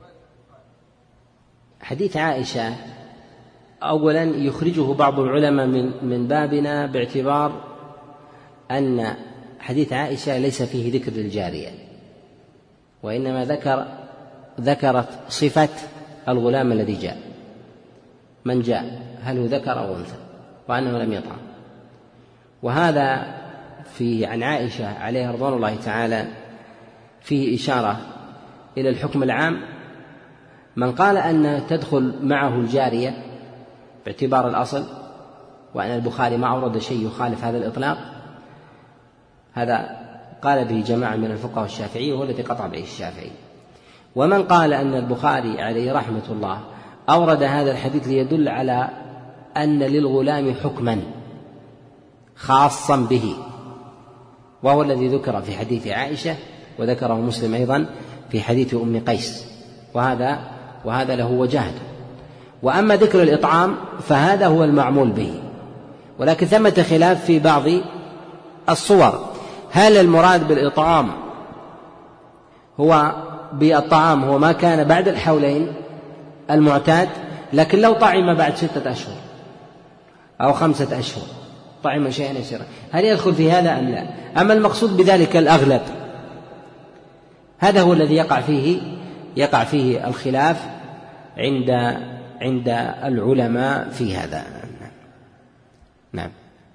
[SPEAKER 1] حديث عائشة أولا يخرجه بعض العلماء من من بابنا باعتبار أن حديث عائشة ليس فيه ذكر للجارية، وإنما ذكر ذكرت صفة الغلام الذي جاء، من جاء هل هو ذكر أو أنثى، وأنه لم يطعم. وهذا في عن عائشة عليها رضوان الله تعالى فيه إشارة إلى الحكم العام. من قال أن تدخل معه الجارية باعتبار الأصل، وأن البخاري ما أورد شيء يخالف هذا الإطلاق، هذا قال به جماعة من الفقهاء الشافعي وهو الذي قطع به الشافعي. ومن قال أن البخاري عليه رحمة الله أورد هذا الحديث ليدل على أن للغلام حكما خاصا به، وهو الذي ذكر في حديث عائشة وذكره مسلم أيضا في حديث أم قيس، وهذا وهذا له وجاهته. وأما ذكر الإطعام فهذا هو المعمول به، ولكن ثمة خلاف في بعض الصور. هل المراد بالإطعام هو بالطعام هو ما كان بعد الحولين المعتاد، لكن لو طعم بعد ستة أشهر أو خمسة أشهر طعم شيئا يسيرا، هل يدخل في هذا أم لا؟ أما المقصود بذلك الأغلب، هذا هو الذي يقع فيه يقع فيه الخلاف عند عند العلماء في هذا. نعم.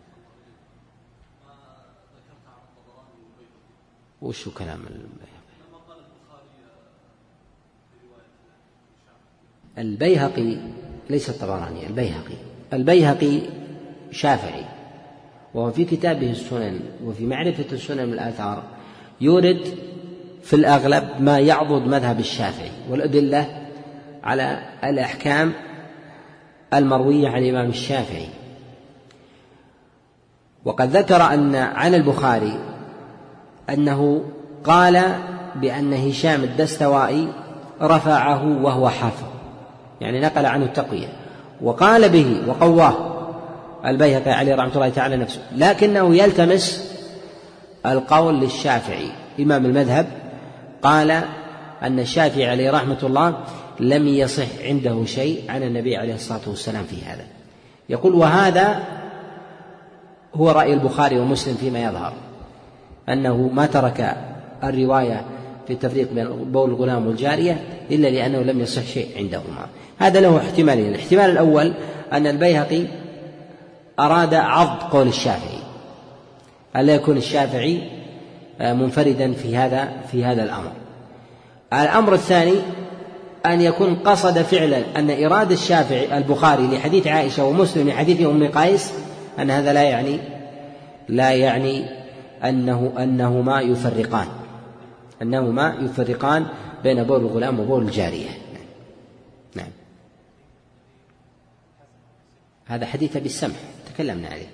[SPEAKER 1] وشو كلام البيهقي؟ ليس الطبراني، البيهقي. البيهقي شافعي، وهو في كتابه السنن وفي معرفة السنن والآثار يورد في الأغلب ما يعضد مذهب الشافعي والأدلة على الأحكام المروية عن الإمام الشافعي. وقد ذكر أن عن البخاري أنه قال بأن هشام الدستوائي رفعه وهو حافظ، يعني نقل عنه التقوية، وقال به وقواه البيهقي عليه رحمة الله تعالى نفسه، لكنه يلتمس القول للشافعي إمام المذهب، قال أن الشافعي عليه رحمة الله لم يصح عنده شيء عن النبي عليه الصلاة والسلام في هذا. يقول وهذا هو رأي البخاري ومسلم فيما يظهر، أنه ما ترك الرواية في التفريق بين بول الغلام والجارية إلا لأنه لم يصح شيء عندهما. هذا له احتمالين. الاحتمال الأول أن البيهقي أراد عض قول الشافعي، ألا يكون الشافعي منفردا في هذا في هذا الأمر. الأمر الثاني أن يكون قصد فعلا أن إرادة الشافعي البخاري لحديث عائشة ومسلم لحديث أم قيس أن هذا لا يعني لا يعني أنه أنهما يفرقان أنهما يفرقان بين بول الغلام وبول الجارية. نعم. هذا حديث أبي السمح تكلمنا عليه،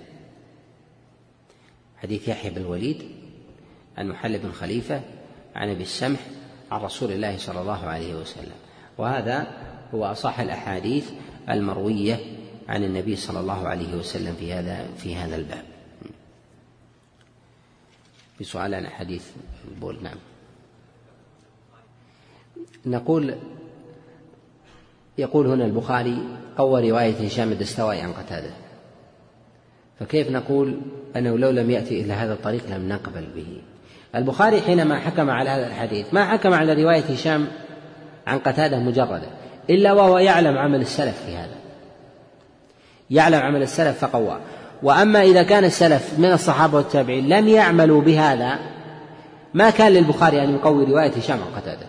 [SPEAKER 1] حديث يحيى بن الوليد عن محل بن خليفة عن أبي السمح عن رسول الله صلى الله عليه وسلم، وهذا هو أصح الأحاديث المروية عن النبي صلى الله عليه وسلم في هذا في هذا الباب. في سؤال عن حديث البول. نعم. نقول يقول هنا البخاري قوى رواية هشام الدستوائي عن قتادة، فكيف نقول أنه لو لم يأتي إلا هذا الطريق لم نقبل به؟ البخاري حينما حكم على هذا الحديث ما حكم على رواية هشام عن قتادة مجردة، إلا وهو يعلم عمل السلف في هذا، يعلم عمل السلف فقوى. وأما إذا كان السلف من الصحابة والتابعين لم يعملوا بهذا ما كان للبخاري أن يقوي رواية هشام عن قتادة،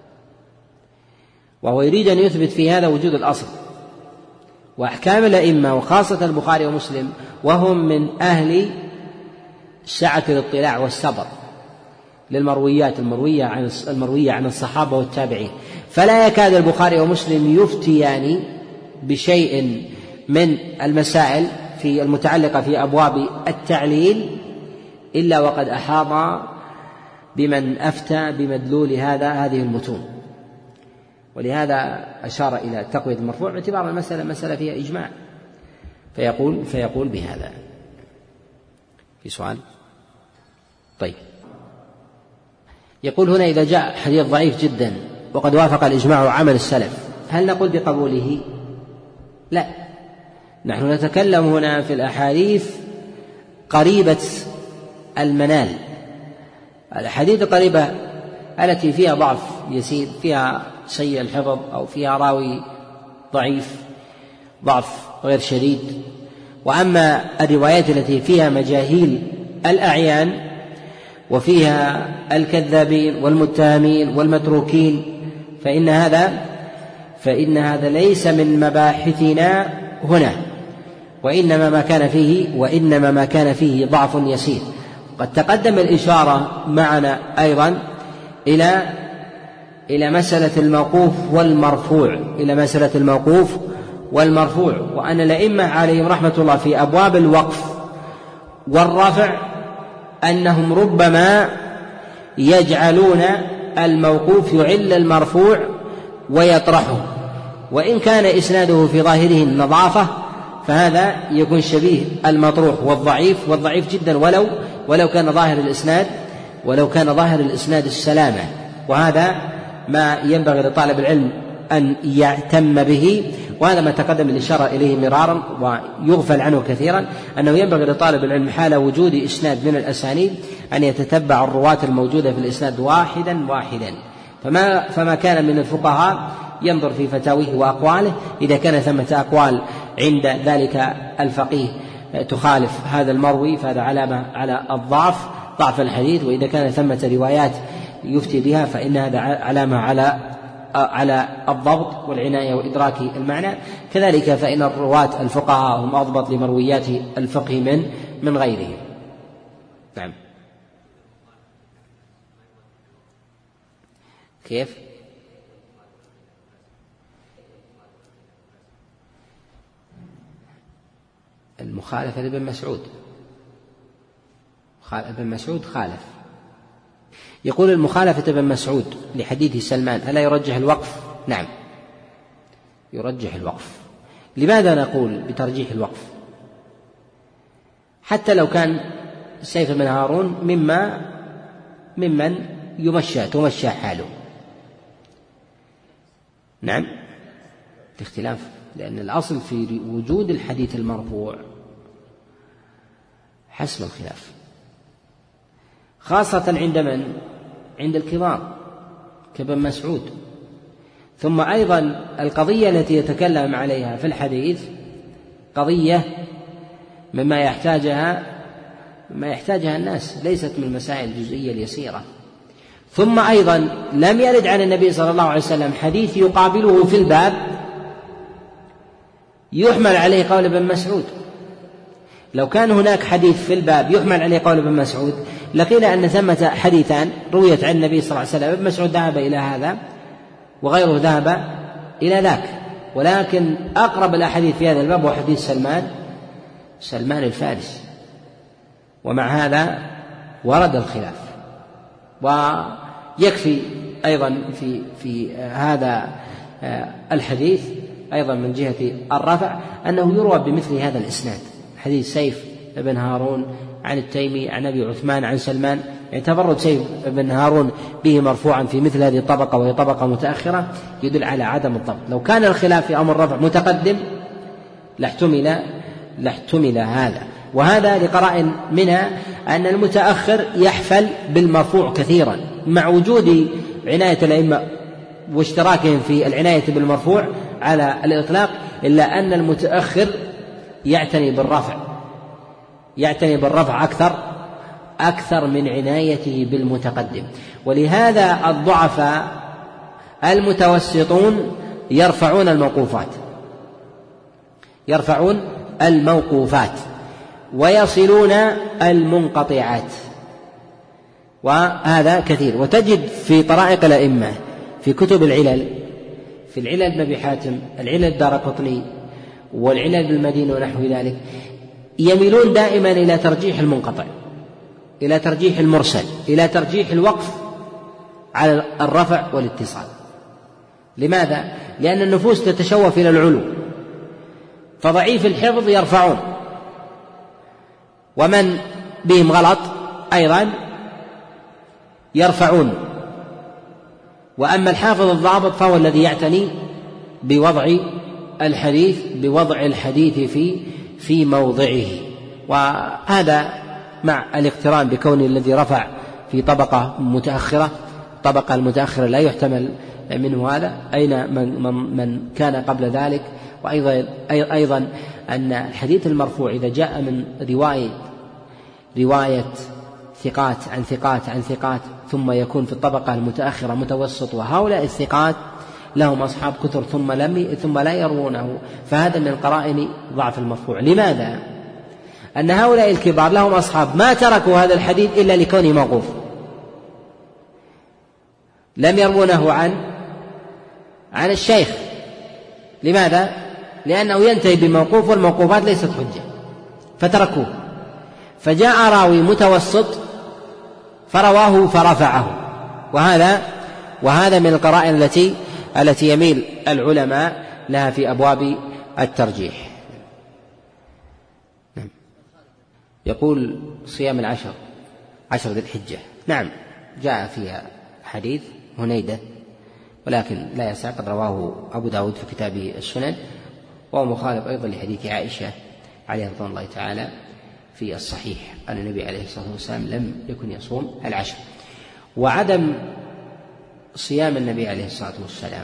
[SPEAKER 1] وهو يريد أن يثبت في هذا وجود الأصل وأحكام الأئمة وخاصة البخاري ومسلم، وهم من أهل سعة الاطلاع والصبر للمرويات المروية عن المروية عن الصحابة والتابعين، فلا يكاد البخاري ومسلم يفتيان بشيء من المسائل في المتعلقة في أبواب التعليل إلا وقد أحاط بمن أفتى بمدلول هذا هذه المتون. ولهذا أشار إلى تقوية المرفوع باعتبار المسألة مسألة فيها إجماع، فيقول فيقول بهذا. في سؤال؟ طيب. يقول هنا إذا جاء حديث ضعيف جدا وقد وافق الإجماع وعمل السلف هل نقول بقبوله؟ لا، نحن نتكلم هنا في الأحاديث قريبة المنال، الأحاديث القريبة التي فيها ضعف يسير، فيها سيء الحفظ أو فيها راوي ضعيف ضعف غير شديد. وأما الروايات التي فيها مجاهيل الأعيان وفيها الكذابين والمتهمين والمتروكين فإن هذا فإن هذا ليس من مباحثنا هنا، وإنما ما كان فيه وإنما ما كان فيه ضعف يسير. قد تقدم الإشارة معنا أيضا إلى إلى مسألة الموقوف والمرفوع إلى مسألة الموقوف والمرفوع وأن الأئمة عليهم رحمة الله في أبواب الوقف والرفع أنهم ربما يجعلون الموقوف يعل المرفوع ويطرحه، وإن كان إسناده في ظاهره النظافة فهذا يكون شبيه المطروح والضعيف والضعيف جدا ولو ولو كان ظاهر الإسناد ولو كان ظاهر الإسناد السلامة. وهذا ما ينبغي لطالب العلم أن يهتم به، وهذا ما تقدم الإشارة إليه مرارا ويغفل عنه كثيرا، أنه ينبغي لطالب العلم حال وجود إسناد من الأسانيد أن يتتبع الرواة الموجودة في الإسناد واحدا واحدا، فما, فما كان من الفقهاء ينظر في فتاويه وأقواله، إذا كان ثمة أقوال عند ذلك الفقيه تخالف هذا المروي فهذا علامة على الضعف ضعف الحديث، وإذا كان ثمة روايات يفتي بها فإن هذا علامة على على الضبط والعناية وإدراك المعنى. كذلك فإن الرواة الفقهاء هم أضبط لمرويات الفقه من من غيرهم. نعم. كيف؟ المخالفة لابن مسعود، ابن مسعود خالف. يقول المخالفة ابن مسعود لحديث سلمان ألا يرجح الوقف؟ نعم يرجح الوقف. لماذا نقول بترجيح الوقف؟ حتى لو كان سيف بن هارون مما ممن يمشى تمشى حاله. نعم الاختلاف، لأن الأصل في وجود الحديث المرفوع حسم الخلاف، خاصة عند من؟ عند الكبار كابن مسعود. ثم أيضا القضية التي يتكلم عليها في الحديث قضية مما يحتاجها ما يحتاجها الناس، ليست من المسائل الجزئية اليسيرة. ثم أيضا لم يرد عن النبي صلى الله عليه وسلم حديث يقابله في الباب يحمل عليه قول ابن مسعود. لو كان هناك حديث في الباب يحمل عليه قول ابن مسعود لقيل أن ثمة حديثان رويت عن النبي صلى الله عليه وسلم، ابن مسعود ذهب إلى هذا وغيره ذهب إلى ذاك، ولكن أقرب الأحاديث في هذا الباب هو حديث سلمان سلمان الفارسي، ومع هذا ورد الخلاف. ويكفي أيضا في في هذا الحديث أيضا من جهة الرفع أنه يروى بمثل هذا الإسناد، حديث سيف بن هارون عن التيمي عن أبي عثمان عن سلمان، يعني تفرد سيف بن هارون به مرفوعا في مثل هذه الطبقة وهي طبقة متأخرة يدل على عدم الضبط. لو كان الخلاف في أمر الرفع متقدم لاحتمل لاحتمل هذا، وهذا لقرائن منها أن المتأخر يحفل بالمرفوع كثيرا مع وجود عناية الأئمة واشتراكهم في العناية بالمرفوع على الإطلاق، إلا أن المتأخر يعتني بالرفع يعتني بالرفع أكثر أكثر من عنايته بالمتقدم. ولهذا الضعفاء المتوسطون يرفعون الموقوفات يرفعون الموقوفات ويصلون المنقطعات، وهذا كثير. وتجد في طرائق الأئمة في كتب العلل، في العلل ابن أبي حاتم، العلل الدارقطني، والعلل بالمدينة ونحو ذلك، يميلون دائما إلى ترجيح المنقطع، إلى ترجيح المرسل، إلى ترجيح الوقف على الرفع والاتصال. لماذا؟ لأن النفوس تتشوف إلى العلو، فضعيف الحفظ يرفعون، ومن بهم غلط أيضا يرفعون. وأما الحافظ الضابط فهو الذي يعتني بوضع الحديث بوضع الحديث في في موضعه، وهذا مع الاقتران بكون الذي رفع في طبقة متأخرة، طبقة المتأخرة لا يحتمل منه هذا، أين من, من, من كان قبل ذلك. وأيضا أيضا أن الحديث المرفوع إذا جاء من رواية رواية ثقات عن ثقات عن ثقات ثم يكون في الطبقة المتأخرة متوسط، وهؤلاء الثقات لهم أصحاب كثر ثم لم ثم لا يروونه، فهذا من قرائن ضعف المرفوع. لماذا؟ أن هؤلاء الكبار لهم أصحاب ما تركوا هذا الحديث إلا لكونه موقوف، لم يروونه عن عن الشيخ. لماذا؟ لأنه ينتهي بموقوف، والموقوفات ليست حجة فتركوه، فجاء راوي متوسط فرواه فرفعه، وهذا وهذا من القرائن التي التي يميل العلماء لها في أبواب الترجيح. يقول صيام العشر عشر ذي الحجة، نعم جاء فيها حديث هنيدة ولكن لا يسع، قد رواه أبو داود في كتابه السنن، وهو مخالف أيضا لحديث عائشة عليه رضوان الله تعالى في الصحيح أن النبي عليه الصلاة والسلام لم يكن يصوم العشر. وعدم صيام النبي عليه الصلاة والسلام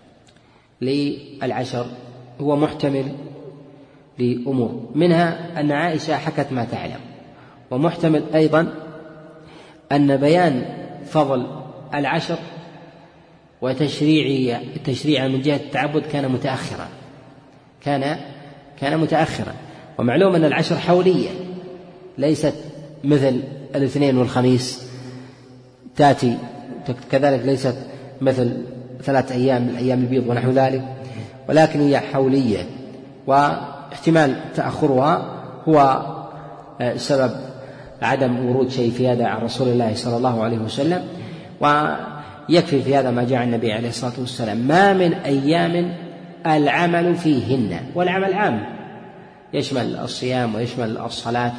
[SPEAKER 1] للعشر هو محتمل لأمور، منها أن عائشة حكت ما تعلم، ومحتمل أيضا أن بيان فضل العشر وتشريع التشريع من جهة التعبد كان متأخرا كان كان متأخرا ومعلوم أن العشر حولية ليست مثل الاثنين والخميس تأتي، كذلك ليست مثل ثلاث أيام الأيام البيض ونحو ذلك، ولكن هي حولية، واحتمال تأخرها هو سبب عدم ورود شيء في هذا عن رسول الله صلى الله عليه وسلم. ويكفي في هذا ما جاء عن النبي عليه الصلاة والسلام: ما من أيام العمل فيهن، والعمل عام يشمل الصيام ويشمل الصلاة.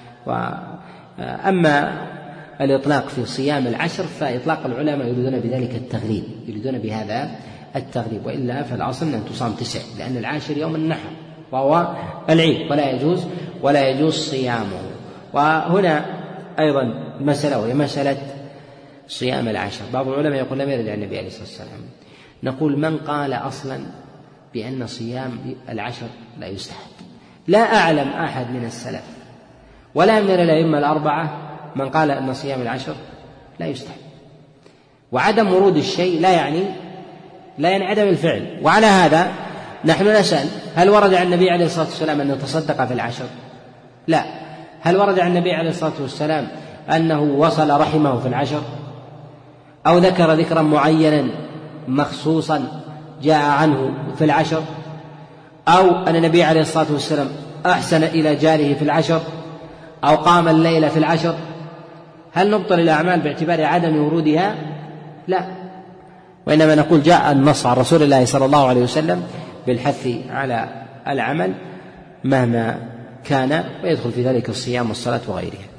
[SPEAKER 1] وأما الإطلاق في صيام العشر فإطلاق العلماء يريدون بذلك التغليب، يريدون بهذا التغليب، وإلا فالأصل أن تصام تسع، لأن العاشر يوم النحر وهو العيد ولا يجوز ولا يجوز صيامه. وهنا أيضا مسألة وهي مسألة صيام العشر. بعض العلماء يقول لم يرد عن النبي عليه الصلاة والسلام. نقول: من قال أصلا بأن صيام العشر لا يستحب؟ لا أعلم أحد من السلف ولا من الأئمة الأربعة من قال أن صيام العشر لا يستحب. وعدم ورود الشيء لا يعني لا يعني عدم الفعل. وعلى هذا نحن نسأل: هل ورد عن النبي عليه الصلاة والسلام أنه تصدق في العشر؟ لا. هل ورد عن النبي عليه الصلاة والسلام أنه وصل رحمه في العشر، أو ذكر ذكرا معينا مخصوصا جاء عنه في العشر، أو أن النبي عليه الصلاة والسلام أحسن إلى جاره في العشر، أو قام الليل في العشر؟ هل نبطل الأعمال باعتبار عدم ورودها؟ لا، وإنما نقول جاء النص عن رسول الله صلى الله عليه وسلم بالحث على العمل مهما كان، ويدخل في ذلك الصيام والصلاة وغيرها.